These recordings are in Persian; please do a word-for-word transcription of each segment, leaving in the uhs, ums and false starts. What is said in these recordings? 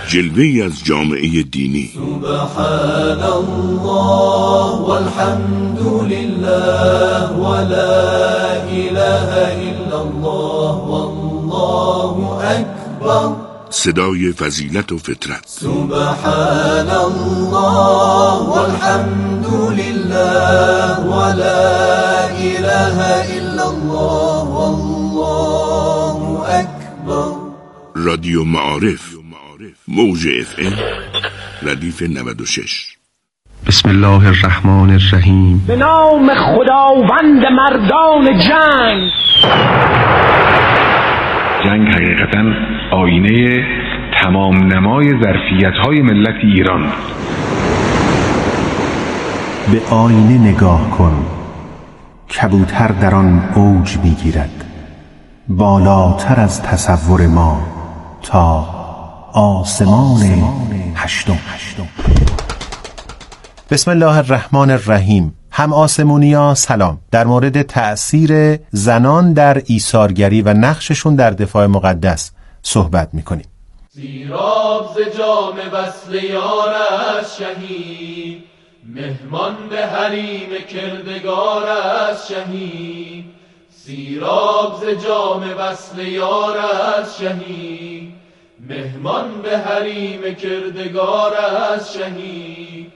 جلوه‌ای از جامعه دینی. سبحان الله والحمد لله ولا اله الا الله والله اکبر. صدای فضیلت و فطرت. سبحان الله والحمد لله ولا اله الا الله والله اکبر. رادیو معارف، موج اف ام ردیف نود و شش. بسم الله الرحمن الرحیم. به نام خداوند مردان جنگ. جنگ حقیقتاً آینه تمام نمای ظرفیت‌های ملت ایران. به آینه نگاه کن، کبوتر در آن اوج می‌گیرد، بالاتر از تصور ما تا آسمان هشتم. بسم الله الرحمن الرحیم. هم آسمونیا سلام. در مورد تأثیر زنان در ایثارگری و نقششون در دفاع مقدس صحبت میکنیم. سیراب ز جام وصل یار از شهید، مهمان به حریم کردگار از شهید. سیراب ز جام وصل یار از شهید، مهمان به حریم کردگار از شهید.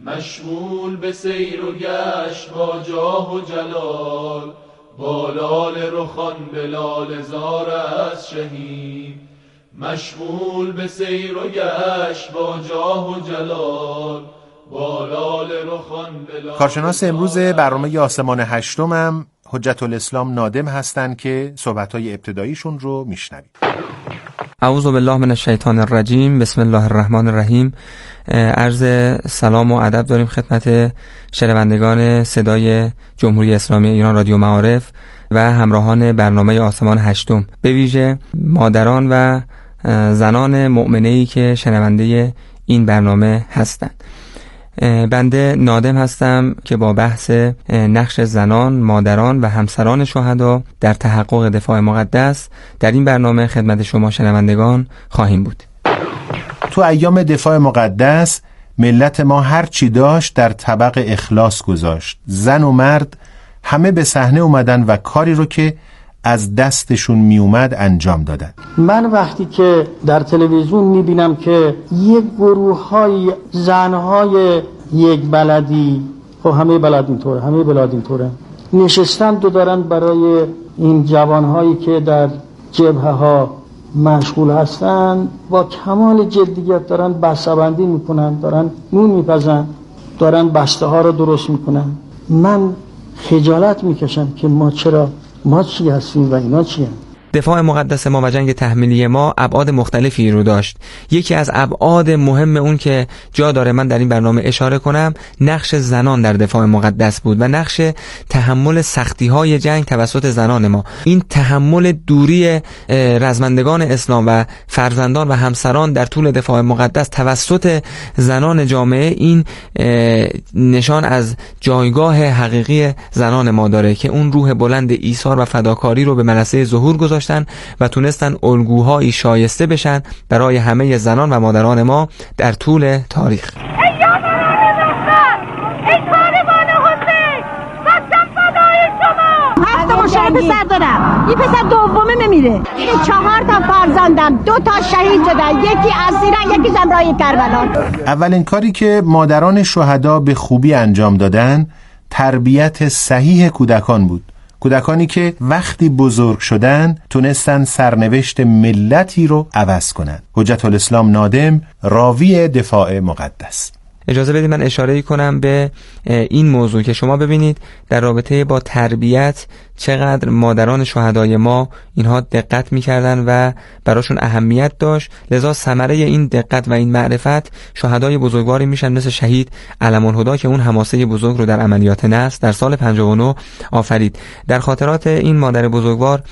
مشمول به سیر و گشت با جاه و جلال، بالال رخان بلال زار از شهید. مشمول به سیر و گشت با جاه و جلال، بالال رخان بلال. کارشناس امروز برنامه آسمان هشتم هم حجت الاسلام نادم هستند که صحبت‌های ابتداییشون رو میشنوید. اعوذ بالله من الشیطان الرجیم. بسم الله الرحمن الرحیم. عرض سلام و ادب داریم خدمت شنوندگان صدای جمهوری اسلامی ایران رادیو معارف و همراهان برنامه آسمان هشتم، به ویژه مادران و زنان مؤمنه‌ای که شنونده این برنامه هستند. بنده نادم هستم که با بحث نقش زنان، مادران و همسران شهدا در تحقق دفاع مقدس در این برنامه خدمت شما شنوندگان خواهیم بود. تو ایام دفاع مقدس ملت ما هر چی داشت در طبق اخلاص گذاشت. زن و مرد همه به صحنه اومدن و کاری رو که از دستشون می اومد انجام دادن. من وقتی که در تلویزیون می بینم که یک گروه های زن های یک بلدی، خب همه بلد اینطوره، همه بلاد اینطوره، نشستند و دارن برای این جوان هایی که در جبهه ها مشغول هستن با کمال جدیت دارن بسته‌بندی میکنن، دارن نون میپزن، دارن بسته ها رو درست میکنن. من خجالت میکشم که ما چرا ما چی هستیم و اینا چی هستیم. دفاع مقدس ما و جنگ تحمیلی ما ابعاد مختلفی رو داشت. یکی از ابعاد مهم اون که جا داره من در این برنامه اشاره کنم، نقش زنان در دفاع مقدس بود و نقش تحمل سختی‌های جنگ توسط زنان ما. این تحمل دوری رزمندگان اسلام و فرزندان و همسران در طول دفاع مقدس توسط زنان جامعه، این نشان از جایگاه حقیقی زنان ما داره که اون روح بلند ایثار و فداکاری رو به منصه ظهور گذاشت و تونستن الگوهایی شایسته بشن برای همه زنان و مادران ما در طول تاریخ. ای یاران دختر، ای کاروان حسین، وطن فدای شما. هفت مشاهده پسر دارم، این پسر دومه میمیره. این چهار تا فرزندم، دو تا شهید شدن، یکی اسیرن، یکی زمرای کربلا. اولین کاری که مادران شهدا به خوبی انجام دادن تربیت صحیح کودکان بود. کودکانی که وقتی بزرگ شدن تونستن سرنوشت ملتی رو عوض کنن. حجت الاسلام نادم، راوی دفاع مقدس. اجازه بدید من اشاره کنم به این موضوع که شما ببینید در رابطه با تربیت چقدر مادران شهدای ما اینها دقت می‌کردن و براشون اهمیت داشت. لذا ثمره این دقت و این معرفت شهدای بزرگواری میشن مثل شهید علم الهدی که اون حماسه بزرگ رو در عملیات نصر در سال پنجاه و نه آفرید. در خاطرات این مادر بزرگوار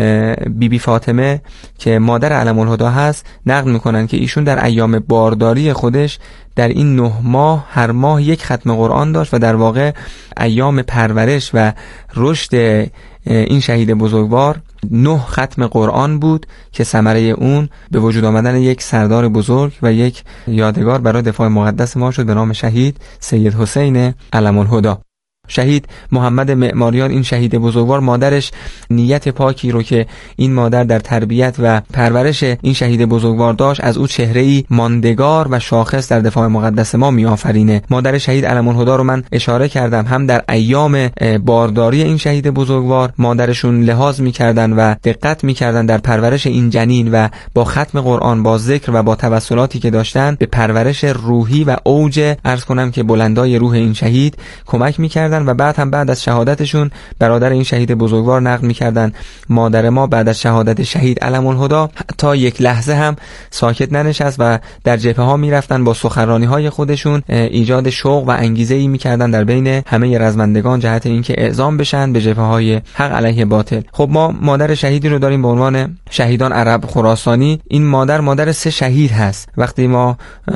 بی بی فاطمه که مادر علم الهدی هست نقل میکنن که ایشون در ایام بارداری خودش در این نه ماه هر ماه یک ختم قرآن داشت و در واقع ایام پرورش و رشد این شهید بزرگوار نه ختم قرآن بود که ثمره اون به وجود آمدن یک سردار بزرگ و یک یادگار برای دفاع مقدس ما شد به نام شهید سید حسین علم الهدی. شهید محمد معماریان، این شهید بزرگوار، مادرش نیت پاکی رو که این مادر در تربیت و پرورش این شهید بزرگوار داشت از او چهره‌ای ماندگار و شاخص در دفاع مقدس ما میآفرینه. مادر شهید علم الهدی رو من اشاره کردم، هم در ایام بارداری این شهید بزرگوار مادرشون لحاظ میکردن و دقت میکردن در پرورش این جنین و با ختم قرآن، با ذکر و با توسلاتی که داشتن به پرورش روحی و اوج عرض کنم که بلندای روح این شهید کمک میکردن و بعد هم بعد از شهادتشون برادر این شهید بزرگوار نقل میکردن مادر ما بعد از شهادت شهید علم الهدی تا یک لحظه هم ساکت ننشست و در جبهه ها میرفتن با سخنرانی های خودشون ایجاد شوق و انگیزه ای میکردن در بین همه رزمندگان جهت اینکه اعزام بشن به جبهه های حق علیه باطل. خب ما مادر شهیدی رو داریم به عنوان شهیدان عرب خراسانی. این مادر مادر سه شهید هست. وقتی ما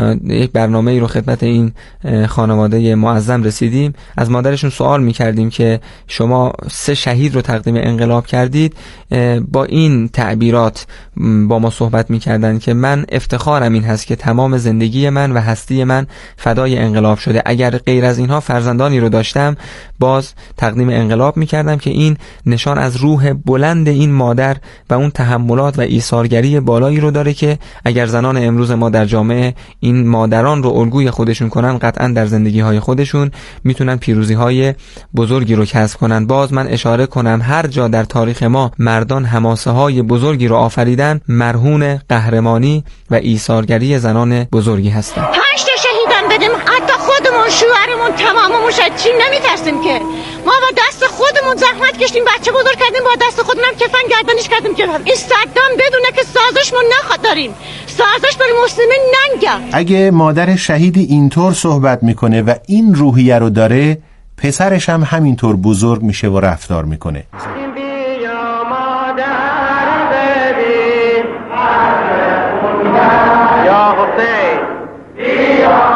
یک برنامه‌ای رو خدمت این خانواده معظم رسیدیم از مادرشون سوال میکردیم که شما سه شهید رو تقدیم انقلاب کردید، با این تعبیرات با ما صحبت میکردن که من افتخارم این هست که تمام زندگی من و هستی من فدای انقلاب شده. اگر غیر از اینها فرزندانی رو داشتم باز تقدیم انقلاب میکردم که این نشان از روح بلند این مادر و اون تحملات و ایثارگری بالایی رو داره که اگر زنان امروز ما در جامعه این مادران رو الگوی خودشون کنن قطعا در زندگی های خودشون میتونن پیروزی های بزرگی رو کسب کنن. باز من اشاره کنم هر جا در تاریخ ما مردان حماسه های بزرگی رو آفریدن مرهون قهرمانی و ایثارگری زنان بزرگی هستند. پنج تا شهیدان بدیم حتی خودمون شوهرمون تماممون شد چی نمیترسیم که ما با دست خودمون زحمت کشیدیم بچه بزرگ کردیم با دست خودمون هم کفن گردنش کردیم که این صدام بدونه که سازشمون نخواد داریم سازش برای مسلمین ننگه. اگه مادر شهیدی اینطور صحبت میکنه و این روحیه رو داره پسرش هم همینطور بزرگ میشه و رفتار میکنه. بیا مادر ببین یا حسین بیا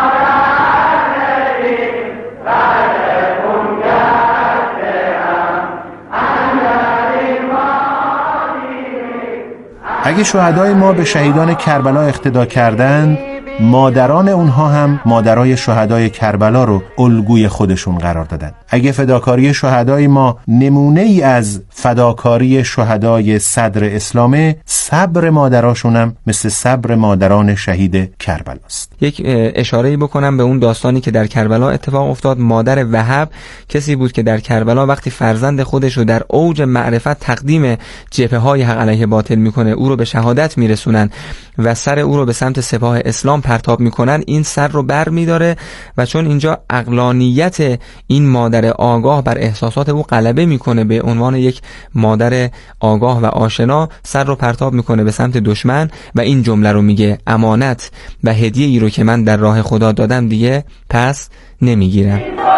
اگه شهدای ما به شهیدان کربلا اقتدا کردند مادران اونها هم مادرای شهدای کربلا رو الگوی خودشون قرار دادن. اگه فداکاری شهدای ما نمونه ای از فداکاری شهدای صدر اسلامه صبر مادراشون هم مثل صبر مادران شهید کربلاست. یک اشاره‌ای بکنم به اون داستانی که در کربلا اتفاق افتاد. مادر وهب کسی بود که در کربلا وقتی فرزند خودش رو در اوج معرفت تقدیم جبهه‌های حق علیه باطل میکنه او رو به شهادت میرسونن و سر او رو به سمت سپاه اسلام پرتاب میکنن این سر رو بر میداره و چون اینجا عقلانیت این مادر آگاه بر احساسات او غلبه میکنه به عنوان یک مادر آگاه و آشنا سر رو پرتاب میکنه به سمت دشمن و این جمله رو میگه امانت و هدیه ای رو که من در راه خدا دادم دیگه پس نمیگیرم.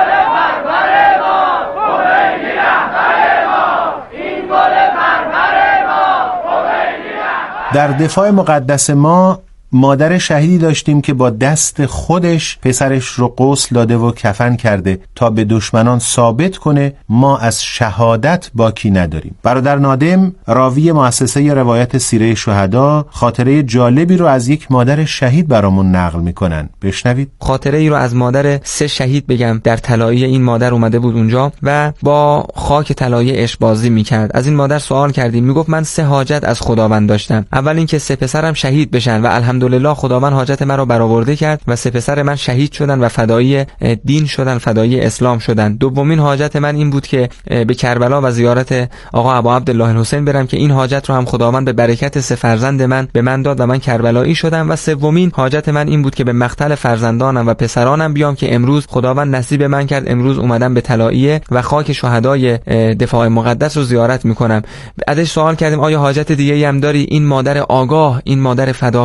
در دفاع مقدس ما مادر شهیدی داشتیم که با دست خودش پسرش رو غسل داده و کفن کرده تا به دشمنان ثابت کنه ما از شهادت باکی نداریم. برادر نادم راوی مؤسسه روایت سیره شهدا خاطره جالبی رو از یک مادر شهید برامون نقل میکنن. بشنوید. خاطره ای رو از مادر سه شهید بگم. در طلایه این مادر اومده بود اونجا و با خاک طلایه عشق بازی میکرد. از این مادر سوال کردیم، میگفت من سه حاجت از خداوند داشتم. اول اینکه سه پسرم شهید بشن و الحمدلله خداوند حاجت من رو برآورده کرد و سه پسر من شهید شدن و فدایی دین شدن، فدایی اسلام شدن. دومین حاجت من این بود که به کربلا و زیارت آقا ابا عبدالله الحسین برم که این حاجت رو هم خداوند به برکت سه فرزند من به من داد و من کربلایی شدم. و سومین حاجت من این بود که به مقتل فرزندانم و پسرانم بیام که امروز خداوند نصیب من کرد، امروز اومدم به طلایه و خاک شهدای دفاع مقدس رو زیارت میکنم. ازش سوال کردیم آیا حاجت دیگه‌ای هم داری؟ این مادر آگاه، این مادر فداکار، این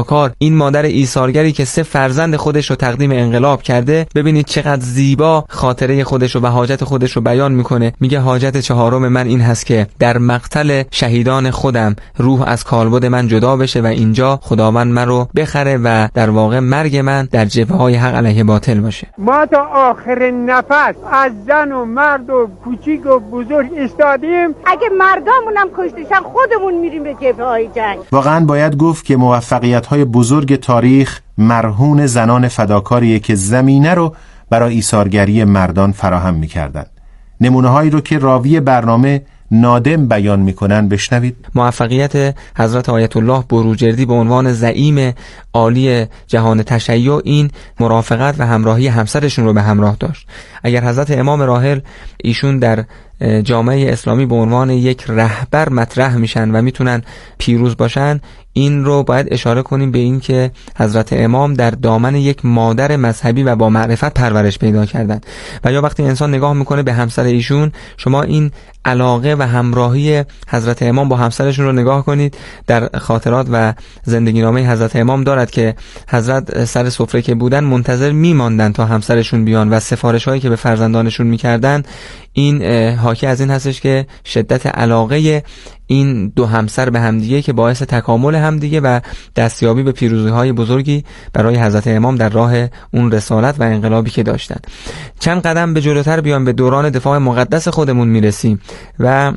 این مادر ایثارگری که سه فرزند خودش رو تقدیم انقلاب کرده، ببینید چقدر زیبا خاطره خودش رو و حاجت خودش رو بیان میکنه. میگه حاجت چهارم من این هست که در مقتل شهیدان خودم روح از کالبد من جدا بشه و اینجا خداوند من رو بخره و در واقع مرگ من در جبهه های حق علیه باطل باشه. ما تا آخر نفس از زن و مرد و کوچیک و بزرگ استادیم. اگه مردامون هم کشتشن خودمون میریم به جبهه های جنگ. واقعا باید گفت که موفقیت های بزرگ تاریخ مرهون زنان فداکاریه که زمینه رو برای ایثارگری مردان فراهم میکردن. نمونه هایی رو که راوی برنامه نادم بیان میکنن بشنوید. موفقیت حضرت آیت الله بروجردی به عنوان زعیم عالی جهان تشیع این مرافقت و همراهی همسرشون رو به همراه داشت. اگر حضرت امام راحل ایشون در جامعه اسلامی به عنوان یک رهبر مطرح میشن و میتونن پیروز باشن، این رو باید اشاره کنیم به این که حضرت امام در دامن یک مادر مذهبی و با معرفت پرورش پیدا کردن. و یا وقتی انسان نگاه میکنه به همسر ایشون، شما این علاقه و همراهی حضرت امام با همسرشون رو نگاه کنید. در خاطرات و زندگی نامه حضرت امام دارد که حضرت سر سفره که بودن منتظر میماندن تا همسرشون بیان و سفارش هایی که به فرزندانشون میکردن این حاکی از این هستش که شدت علاقه این دو همسر به همدیگه که باعث تکامل همدیگه و دستیابی به پیروزی های بزرگی برای حضرت امام در راه اون رسالت و انقلابی که داشتن. چند قدم به جلوتر بیان به دوران دفاع مقدس خودمون میرسیم و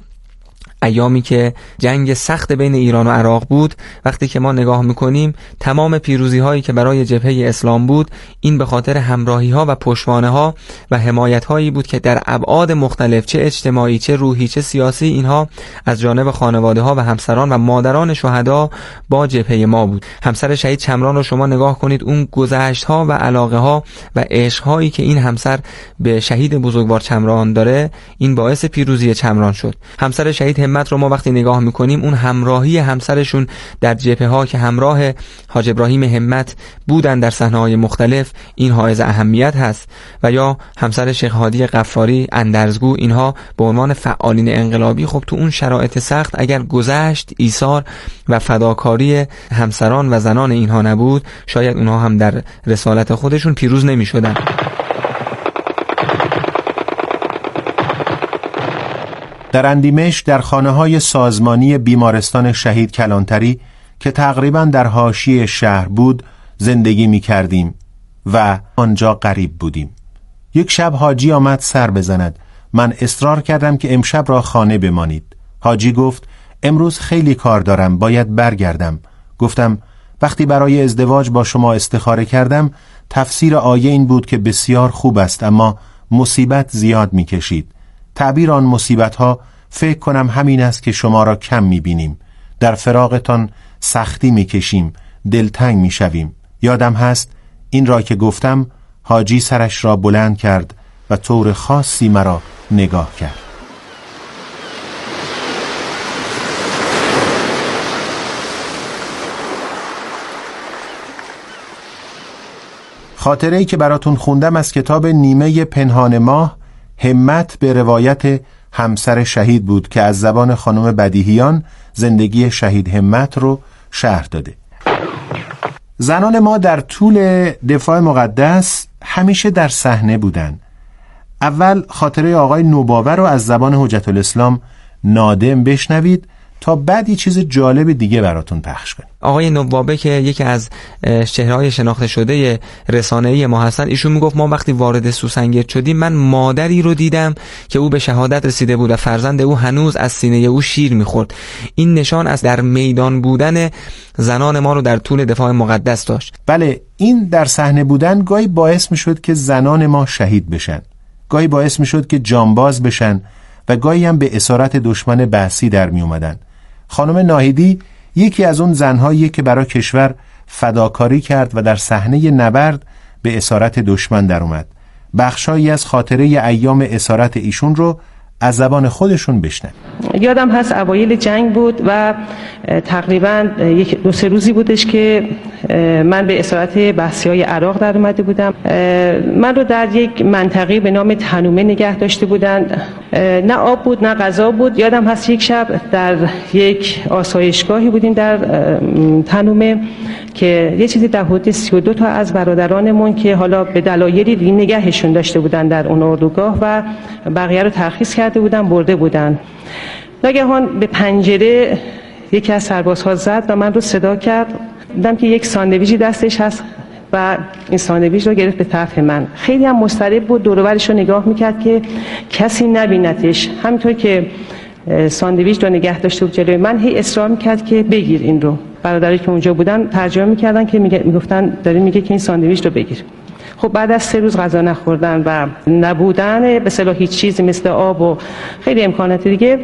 ایامی که جنگ سخت بین ایران و عراق بود. وقتی که ما نگاه میکنیم تمام پیروزی هایی که برای جبهه اسلام بود، این به خاطر همراهی ها و پشتوانه ها و حمایت هایی بود که در ابعاد مختلف، چه اجتماعی، چه روحی، چه سیاسی، اینها از جانب خانواده ها و همسران و مادران شهدا با جبهه ما بود. همسر شهید چمران رو شما نگاه کنید، اون گذشت ها و علاقه ها و عشق هایی که این همسر به شهید بزرگوار چمران داره، این باعث پیروزی چمران شد. همسر شهید همت رو ما وقتی نگاه میکنیم، اون همراهی همسرشون در جبهه ها که همراه حاج ابراهیم همت بودن در صحنه‌های مختلف، این حائز اهمیت هست. و یا همسر شیخ هادی غفاری اندرزگو، اینها به عنوان فعالین انقلابی، خب تو اون شرایط سخت اگر گذشت، ایثار و فداکاری همسران و زنان اینها نبود، شاید اونها هم در رسالت خودشون پیروز نمی‌شدن. در اندیمشق در خانه‌های سازمانی بیمارستان شهید کلانتری که تقریباً در حاشیه شهر بود زندگی می کردیم و آنجا غریب بودیم. یک شب حاجی آمد سر بزند. من اصرار کردم که امشب را خانه بمانید. حاجی گفت امروز خیلی کار دارم، باید برگردم. گفتم وقتی برای ازدواج با شما استخاره کردم تفسیر آیه این بود که بسیار خوب است اما مصیبت زیاد می کشید. تعبیر آن مصیبت ها فکر کنم همین است که شما را کم می بینیم. در فراقتان سختی می کشیم، دلتنگ می شویم. یادم هست این را که گفتم حاجی سرش را بلند کرد و طور خاصی مرا نگاه کرد. خاطره‌ای که براتون خوندم از کتاب نیمه پنهان ماه، همت به روایت همسر شهید بود که از زبان خانم بدیهیان زندگی شهید همت رو شرح داده. زنان ما در طول دفاع مقدس همیشه در صحنه بودن. اول خاطره آقای نوباوه رو از زبان حجت الاسلام نادم بشنوید تا بعدی چیز جالب دیگه براتون پخش کنیم. آقای نوباوه که یکی از چهره‌های شناخته شده رسانه‌ای ما هستن، ایشون میگفت ما وقتی وارد سوسنگرد شدیم من مادری رو دیدم که او به شهادت رسیده بود و فرزند او هنوز از سینه او شیر میخورد. این نشان از در میدان بودن زنان ما رو در طول دفاع مقدس داشت. بله، این در صحنه بودن گاهی باعث میشد که زنان ما شهید بشن، گاهی باعث میشد که جانباز بشن و گاهی هم به اسارت دشمن بحثی در می اومدن. خانم ناهیدی یکی از اون زنهایی که برای کشور فداکاری کرد و در صحنه نبرد به اسارت دشمن در اومد. بخشایی از خاطره ایام اسارت ایشون رو از زبان خودشون بشنن. یادم هست اوایل جنگ بود و تقریبا یک دو سه روزی بودش که من به اسارت بحثی‌های عراق در اومده بودم. من رو در یک منطقه به نام تنومه نگه داشته بودن. نه آب بود نه غذا بود. یادم هست یک شب در یک آسایشگاهی بودیم در تنومه که یه چیزی در حدود سی و دو تا از برادرانمون که حالا به دلایلی دیگه نگهشون داشته بودن در اون اردوگاه و بقیه رو ترخیص کرده بودن برده بودن. ناگهان به پنجره یکی از سربازها زد و من رو صدا کرد. دیدم که یک ساندویچی دستش هست و این ساندویچ رو گرفت به طرف من. خیلی هم مضطرب بود، دور و برش رو نگاه میکرد که کسی نبینتش. همینطور که ساندویچ رو نگه داشته بود جلوی من، هی اصرار میکرد که بگیر این رو. برادری که اونجا بودن ترجمه میکردن که میگفتن داره میگه که این ساندویچ رو بگیر. خب بعد از سه روز غذا نخوردن و نبودن به اصطلاح هیچ چیزی مثل آب و خیلی امکانات دیگه،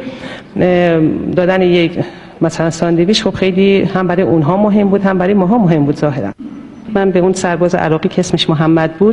دادن یک مثلا ساندویچ خب خیلی هم برای اونها مهم بود هم برای ماها مهم بود ظاهرا. من به اون سرباز عراقی که اسمش محمد بود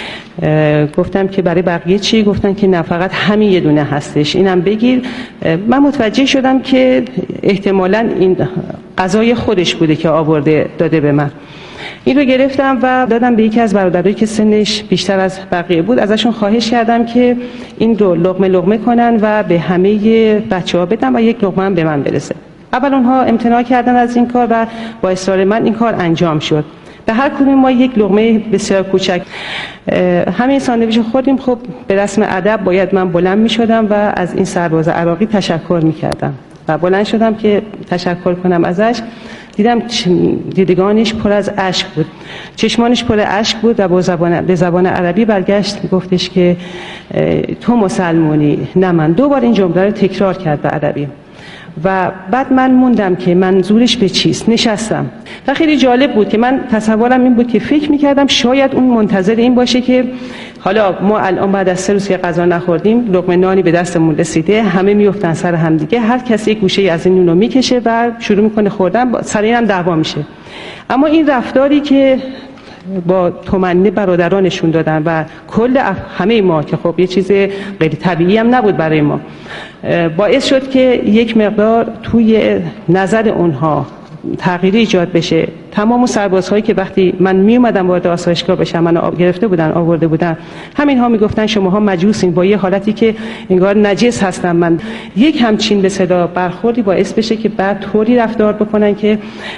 گفتم که برای بقیه چی؟ گفتن که نه فقط همین یه دونه هستش، اینم بگیر. من متوجه شدم که احتمالاً این غذای خودش بوده که آورده داده به من. این رو گرفتم و دادم به یکی از برادرایی که سنش بیشتر از بقیه بود. ازشون خواهش کردم که این رو لقمه لقمه کنن و به همه بچه‌ها بدن و یک لقمه هم به من برسه. اول اونها امتناع کردن از این کار و با اصرار من این کار انجام شد. به هر کدوم ما یک لقمه بسیار کوچک همین ساندویچ خوردیم. خب به رسم ادب باید من بلند می شدم و از این سرباز عراقی تشکر می کردم و بلند شدم که تشکر کنم ازش. دیدم دیدگانش پر از اشک بود، چشمانش پر اشک بود و با زبان به زبان عربی برگشت گفتش که تو مسلمانی نه من. دو بار این جمله رو تکرار کرد به عربی و بعد من موندم که منظورش به چیست. نشستم و خیلی جالب بود که من تصورم این بود که فکر میکردم شاید اون منتظر این باشه که حالا ما الان بعد از سه روز که غذا نخوردیم، لقمه نانی به دستمون رسیده، همه میافتن سر هم دیگه، هر کسی یک گوشه از این نونو میکشه و شروع میکنه خوردن، سر اینم دعوا میشه. اما این رفتاری که با تمنی برادرانشون دادن و کل همه ما که خب یه چیز غیر طبیعی هم نبود برای ما، باعث شد که یک مقدار توی نظر اونها تغییری ایجاد بشه. تمام اون سربازهایی که وقتی من می اومدم وارد آسایشگاه بشم منو گرفته بودن آورده بودن، همین ها میگفتن شماها مجوسین، با یه حالتی که انگار نجس هستم من. یک همچین به صدا برخوردی باعث بشه که بعد طوری رفتار بکنن که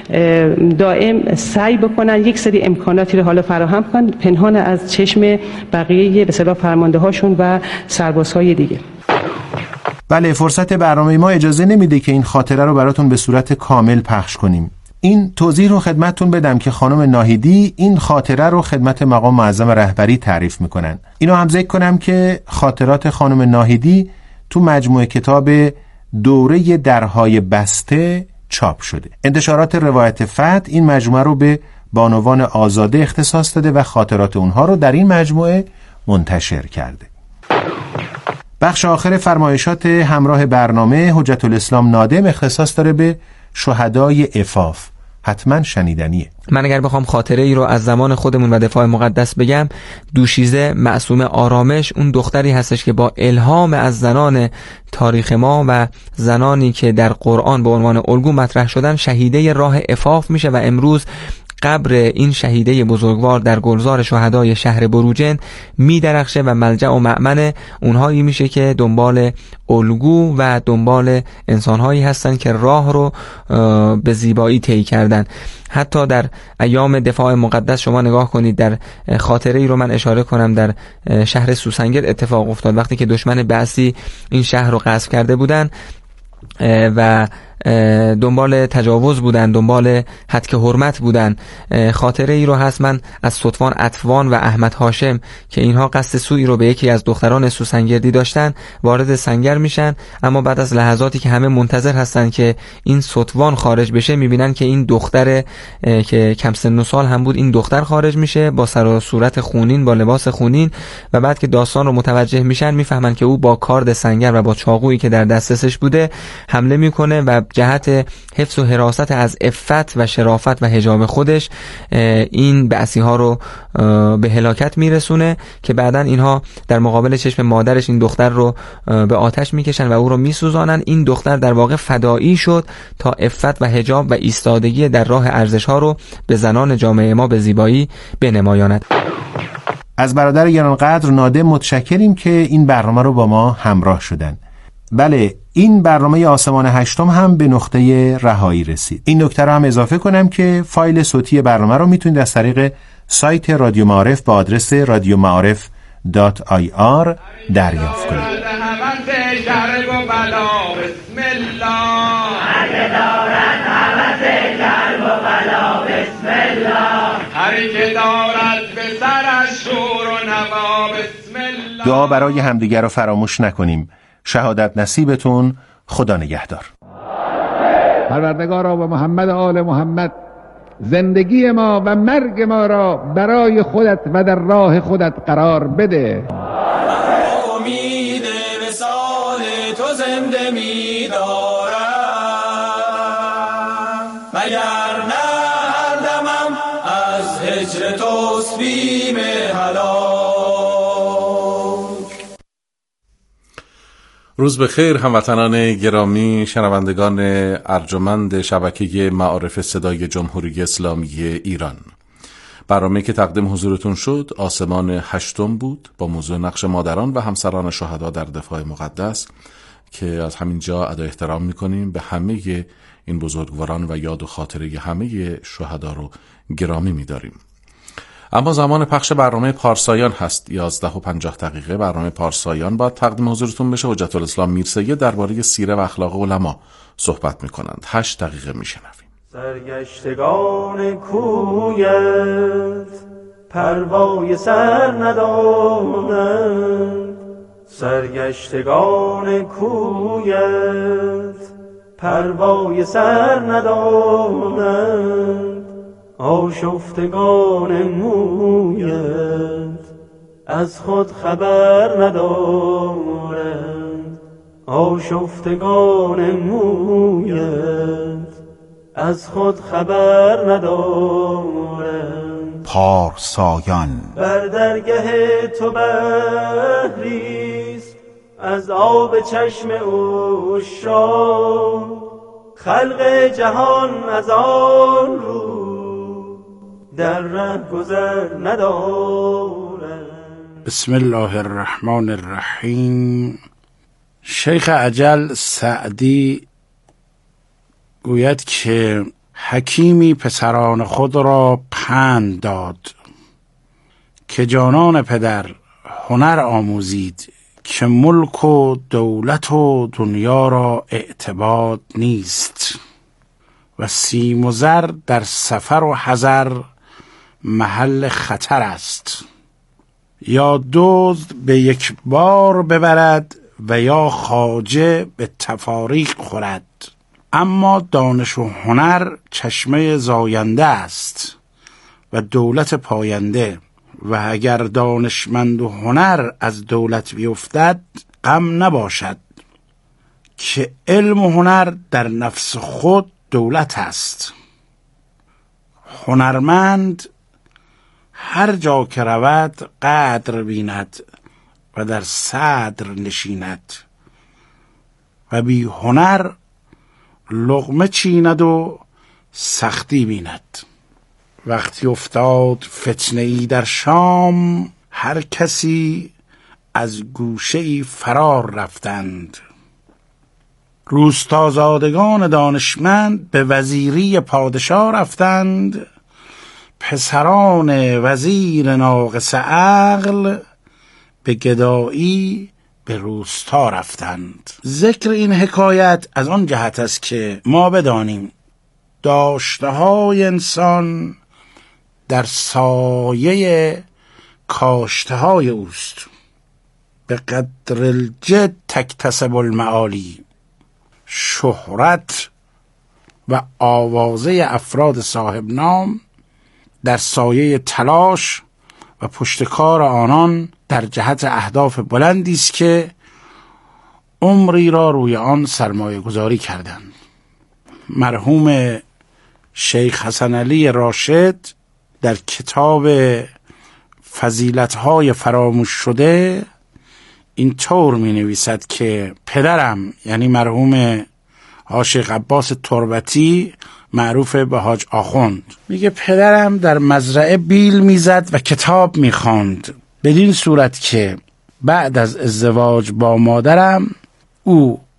دائم سعی بکنن یک سری امکاناتی رو حالا فراهم کنن پنهان از چشم بقیه به صدا فرمانده هاشون و سربازهای دیگه. بله، فرصت برنامه ما اجازه نمیده که این خاطره رو براتون به صورت کامل پخش کنیم. این توضیح رو خدمتتون بدم که خانم ناهیدی این خاطره رو خدمت مقام معظم رهبری تعریف میکنن. اینو هم ذکر کنم که خاطرات خانم ناهیدی تو مجموعه کتاب دوره درهای بسته چاپ شده. انتشارات روایت فتح این مجموعه رو به بانوان آزاده اختصاص داده و خاطرات اونها رو در این مجموعه منتشر کرده. بخش آخر فرمایشات همراه برنامه حجت الاسلام نادم اختصاص داره به شهدای عفاف. حتما شنیدنیه. من اگر بخوام خاطره ای رو از زمان خودمون و دفاع مقدس بگم، دوشیزه معصومه آرامش اون دختری هستش که با الهام از زنان تاریخ ما و زنانی که در قرآن به عنوان الگو مطرح شدن شهیده راه عفاف میشه و امروز قبر این شهیده بزرگوار در گلزار شهدای شهر بروجرد می درخشه و ملجأ و مأمن اونهایی میشه که دنبال الگو و دنبال انسانهایی هستن که راه رو به زیبایی طی کردن. حتی در ایام دفاع مقدس شما نگاه کنید، در خاطره ای رو من اشاره کنم، در شهر سوسنگر اتفاق افتاد وقتی که دشمن بعثی این شهر رو غصب کرده بودن و دنبال تجاوز بودن، دنبال هتک حرمت بودن. خاطره ای رو هست من از ستوان اطوان و احمد هاشم که اینها قصد سوئی رو به یکی از دختران سوسنگردی داشتن، وارد سنگر میشن، اما بعد از لحظاتی که همه منتظر هستن که این ستوان خارج بشه میبینن که این دختر که کم سن و سال هم بود، این دختر خارج میشه با سر و صورت خونین، با لباس خونین، و بعد که داستان رو متوجه میشن میفهمن که او با کارد سنگر و با چاقویی که در دستش بوده حمله میکنه و جهت حفظ و حراست از عفت و شرافت و حجاب خودش این بعثی ها رو به هلاکت میرسونه که بعدن اینها در مقابل چشم مادرش این دختر رو به آتش میکشن و او رو میسوزانن. این دختر در واقع فدایی شد تا عفت و حجاب و ایستادگی در راه ارزش ها رو به زنان جامعه ما به زیبایی بنمایاند. از برادر گرانقدر نادم متشکریم که این برنامه رو با ما همراه شدن. بله، این برنامه آسمان هشتم هم به نقطه رهایی رسید. این نکته رو هم اضافه کنم که فایل صوتی برنامه رو میتونید از طریق سایت رادیو معارف با آدرس رادیو معارف دات آی آر دریافت کنید. دعا برای همدیگر رو فراموش نکنیم. شهادت نصیبتون. خدا نگهدار. پروردگارا و محمد آل محمد زندگی ما و مرگ ما را برای خودت و در راه خودت قرار بده. امید وصال تو زنده می دارم، مگر نه هر دمم از هجر توست بیم هلاک. روز بخیر هموطنان گرامی، شنوندگان ارجمند شبکه معارف صدای جمهوری اسلامی ایران. برنامه که تقدیم حضورتون شد آسمان هشتم بود با موضوع نقش مادران و همسران شهدا در دفاع مقدس که از همین جا ادای احترام میکنیم به همه این بزرگواران و یاد و خاطره همه شهدا رو گرامی میداریم. اما زمان پخش برنامه پارسایان هست. یازده و پنجاه دقیقه برنامه پارسایان باید تقدیم حضورتون بشه. حجت الاسلام میرسیه درباره سیره و اخلاق علما صحبت میکنند. هشت دقیقه میشنویم. سرگشتگان کویت پروای سر ندارند، سرگشتگان کویت پروای سر ندارند، آشفتگان مویت از خود خبر ندارند، آشفتگان مویت از خود خبر ندارند. پارسایان بر درگه تو بحریست از آب چشم عشاق، خلق جهان از آن رو در ره گذر ندارند. بسم الله الرحمن الرحیم. شیخ اجل سعدی گوید که حکیمی پسران خود را پند داد که جانان پدر هنر آموزید، که ملک و دولت و دنیا را اعتباد نیست، و سیم و زر در سفر و حضر محل خطر است. یا دزد به یک بار ببرد و یا خواجه به تفاریق خورد. اما دانش و هنر چشمه زاینده است و دولت پاینده، و اگر دانشمند و هنر از دولت بیفتد غم نباشد، که علم و هنر در نفس خود دولت است. هنرمند هر جا که رود قدر بیند و در صدر نشیند، و بی هنر لقمه چیند و سختی بیند. وقتی افتاد فتنه ای در شام، هر کسی از گوشه ای فرار رفتند. روستازادگان دانشمند به وزیری پادشاه رفتند، پسران وزیر ناقص عقل به گدایی به روستا رفتند. ذکر این حکایت از آن جهت است که ما بدانیم داشته های انسان در سایه کاشته های اوست. به قدر الجد تکتسب المعالی. شهرت و آوازه افراد صاحب نام در سایه تلاش و پشتکار آنان در جهت اهداف بلندی است که عمری را روی آن سرمایه گذاری کردند. مرحوم شیخ حسن علی راشد در کتاب فضیلت‌های فراموش شده این طور می نویسد که پدرم، یعنی مرحوم حاج عباس تربتی معروف به حاج آخوند، میگه پدرم در مزرعه بیل میزد و کتاب میخواند، بدین صورت که بعد از ازدواج با مادرم او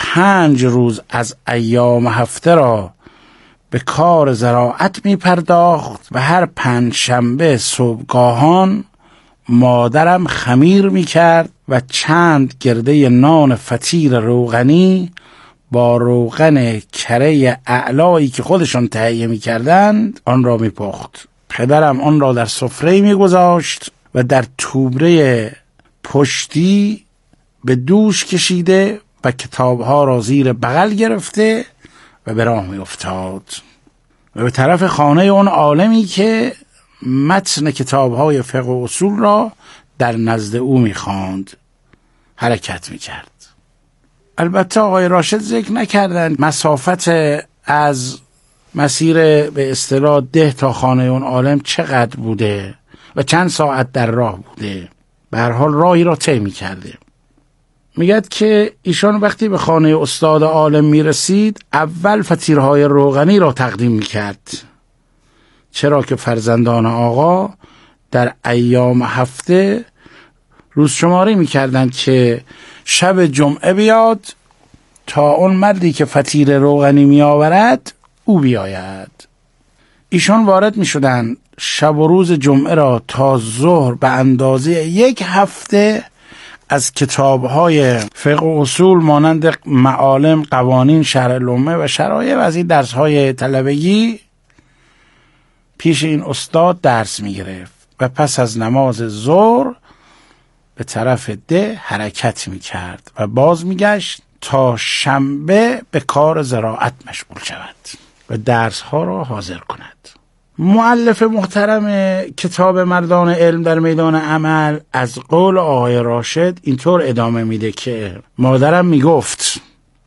پنج روز از ایام هفته را به کار زراعت می پرداخت و هر پنج شنبه صبحگاهان مادرم خمیر می کرد و چند گرده نان فطیر روغنی با روغن کره اعلایی که خودشان تهیه می کردند آن را می پخت. پدرم آن را در سفره می گذاشت و در توبره پشتی به دوش کشیده و کتابها را زیر بغل گرفته و به راه می افتاد و به طرف خانه اون عالمی که متن کتابهای فقه و اصول را در نزد او می خواند حرکت می کرد. البته آقای راشد ذکر نکردند مسافت از مسیر به اصطلاح ده تا خانه اون عالم چقدر بوده و چند ساعت در راه بوده. به هر حال راهی را طی می کرده. میگد که ایشان وقتی به خانه استاد عالم می رسید اول فطیرهای روغنی را تقدیم می کرد، چرا که فرزندان آقا در ایام هفته روز شماری می کردند که شب جمعه بیاد تا اون مردی که فطیر روغنی می آورد او بیاید. ایشان وارد می شدند شب و روز جمعه را تا ظهر به اندازه یک هفته از کتاب‌های فقه و اصول مانند معالم، قوانین، شرح الامه و شرایع و از این درس‌های طلبگی پیش این استاد درس می‌گرفت و پس از نماز ظهر به طرف ده حرکت می‌کرد و باز می‌گشت تا شنبه به کار زراعت مشغول شود و درس‌ها را حاضر کند. مؤلف محترم کتاب مردان علم در میدان عمل از قول آقای راشد اینطور ادامه میده که مادرم میگفت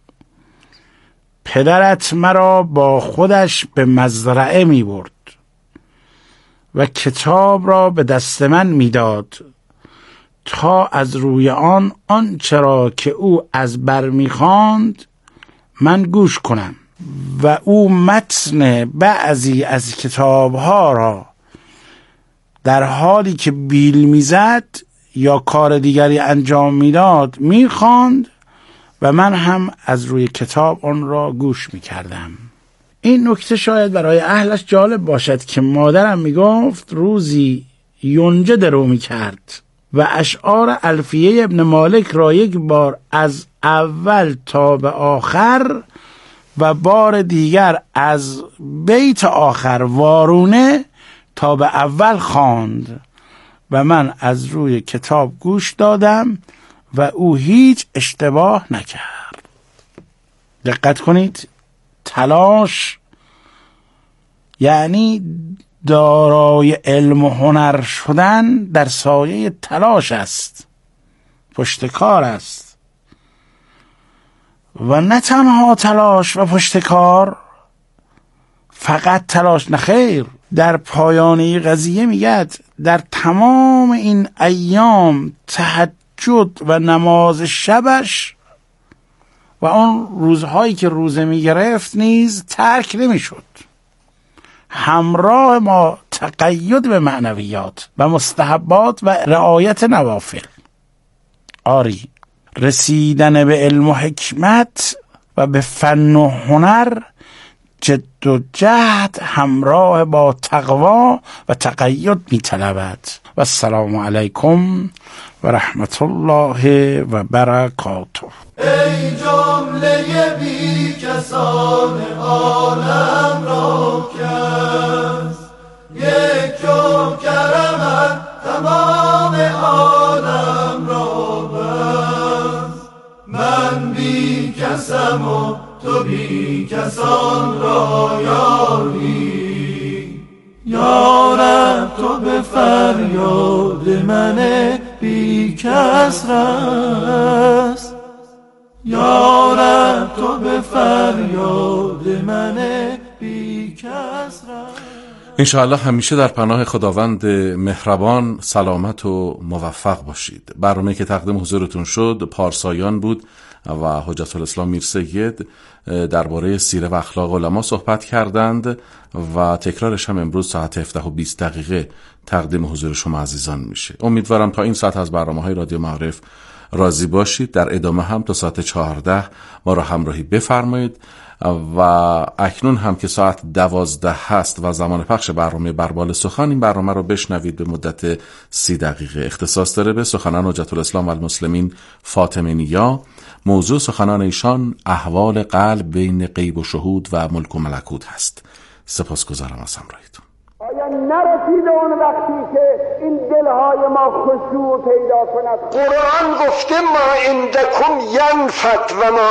پدرت مرا با خودش به مزرعه میبرد و کتاب را به دست من میداد تا از روی آن آنچه را که او از بر میخواند من گوش کنم و او متن بعضی از کتابها را در حالی که بیل میزد یا کار دیگری انجام میداد میخواند و من هم از روی کتاب آن را گوش میکردم. این نکته شاید برای اهلش جالب باشد که مادرم میگفت روزی یونجه درو میکرد و اشعار الفیه ابن مالک را یک بار از اول تا به آخر و بار دیگر از بیت آخر وارونه تا به اول خواند و من از روی کتاب گوش دادم و او هیچ اشتباه نکرد. دقت کنید، تلاش یعنی دارای علم و هنر شدن در سایه تلاش است، پشتکار است و نه تنها تلاش و پشتکار، فقط تلاش نخیر. در پایان این قضیه میگد در تمام این ایام تهجد و نماز شبش و آن روزهایی که روزه میگرفت نیز ترک نمیشد، همراه ما تقید به معنویات و مستحبات و رعایت نوافل. آری رسیدن به علم و حکمت و به فن و هنر جد و جهد همراه با تقوا و تقید می طلبد. و السلام علیکم و رحمت الله و برکاته. ای جمله بی کسان عالم را کس یک جو کرمت تمام عالم را بس. من بی کسم و تو بی کسان را یاری، یارب تو به فریاد من بی کس رس، یارب تو به فریاد من بی کس رس. انشاءالله همیشه در پناه خداوند مهربان سلامت و موفق باشید. برنامه که تقدیم حضورتون شد پارسایان بود و حجت الاسلام میر سید درباره سیره و اخلاق علما صحبت کردند و تکرارش هم امروز ساعت هفده و بیست دقیقه تقدیم حضور شما عزیزان میشه. امیدوارم تا این ساعت از برنامه‌های رادیو معارف راضی باشید. در ادامه هم تا ساعت چهارده ما را همراهی بفرمایید و اکنون هم که ساعت دوازده هست و زمان پخش برنامه بربال سخن، این برنامه رو بشنوید به مدت سی دقیقه. اختصاص داره به سخنان حجت الاسلام و المسلمین فاطمی نیا. موضوع سخنان ایشان احوال قلب بین غیب و شهود و ملک و ملکوت هست. سپاسگزارم از همراهیتون. آیا نرسیده اون وقتی که این دلهای ما خشوع پیدا کند؟ قرآن گفته ما عندکم ینفد و ما